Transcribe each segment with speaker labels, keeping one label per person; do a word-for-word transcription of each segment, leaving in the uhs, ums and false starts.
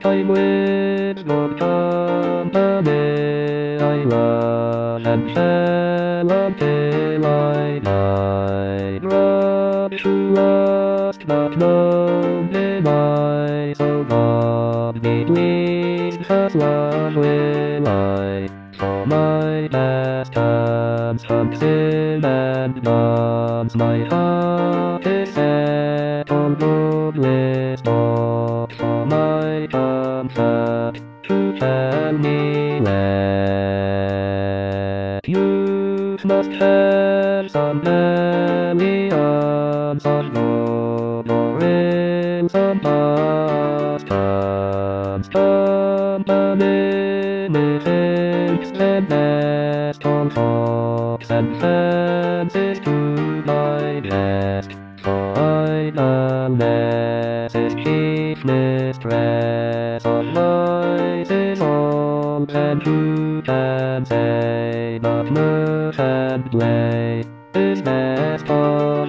Speaker 1: I'm with good company. I run and fell until I died. Rush to lust, but no deny. So God be pleased, as love will I. For my pastimes from sin and dance, my heart is set on godless thought. For my comfort, to tell me let youth must have some millions of gold, or in some pastimes company methinks and best on fox and fences to my guest. For idleness is chief mistress of life is all, and who can say but mirth and play is best of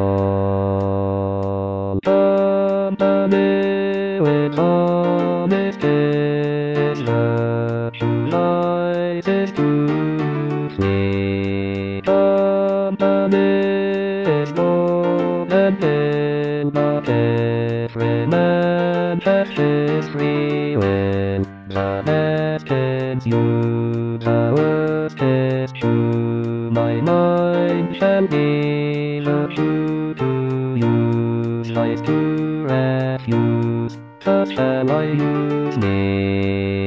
Speaker 1: all. Company with honest is virtue, life is to flee. Company is gold and ill, but every man has his free will. The best is you, the worst is true. My mind shall be virtue to use, life to refuse. Thus shall I use me.